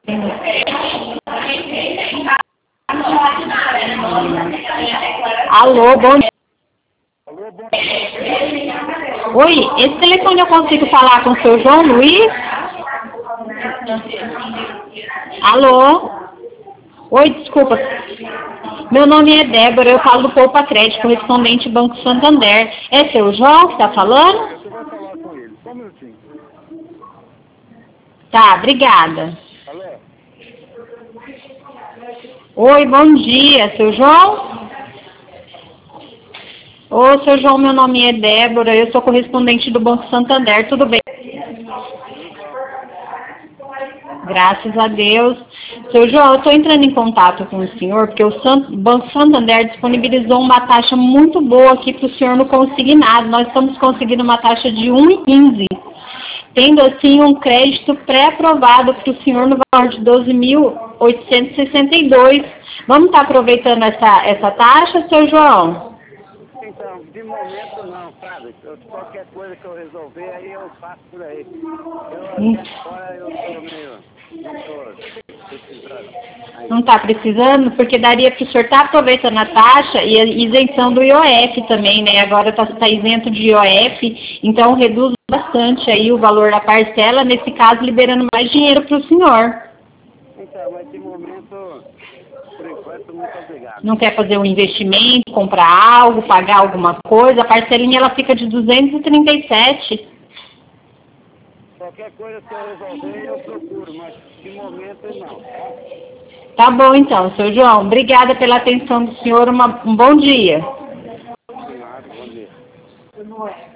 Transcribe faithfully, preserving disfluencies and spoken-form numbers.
Alô, bom dia. Oi, esse telefone eu consigo falar com o seu João Luiz? Alô? Oi, desculpa. Meu nome é Débora, eu falo do Poupa Crédito, correspondente Banco Santander. É seu João que está falando? Você vai falar com ele, só um minutinho. Tá, obrigada. Alô? Oi, bom dia, seu João? Ô, seu João, meu nome é Débora, eu sou correspondente do Banco Santander, tudo bem? Graças a Deus. Seu João, eu estou entrando em contato com o senhor, porque o San- Banco Santander disponibilizou uma taxa muito boa aqui para o senhor no consignado. Nós estamos conseguindo uma taxa de um vírgula quinze, tendo assim um crédito pré-aprovado para o senhor no valor de doze mil oitocentos e sessenta e dois. Vamos estar aproveitando essa, essa taxa, seu João? Então, de momento não, sabe? Eu, qualquer coisa que eu resolver, aí eu faço por aí. Eu até agora eu tô meio... não tô precisando. Aí, Não está precisando? Porque daria para o senhor estar aproveitando a taxa e a isenção do I O F também, né? Agora está tá isento de I O F, então reduz bastante aí o valor da parcela, nesse caso liberando mais dinheiro para o senhor. então, mas de momento, por enquanto, muito obrigado. Não quer fazer um investimento, comprar algo, pagar alguma coisa, a parcelinha ela fica de duzentos e trinta e sete. Qualquer coisa que eu resolver, eu procuro, mas de momento não, tá? Tá bom então, seu João. Obrigada pela atenção do senhor. Uma, um bom dia. Obrigado, bom dia.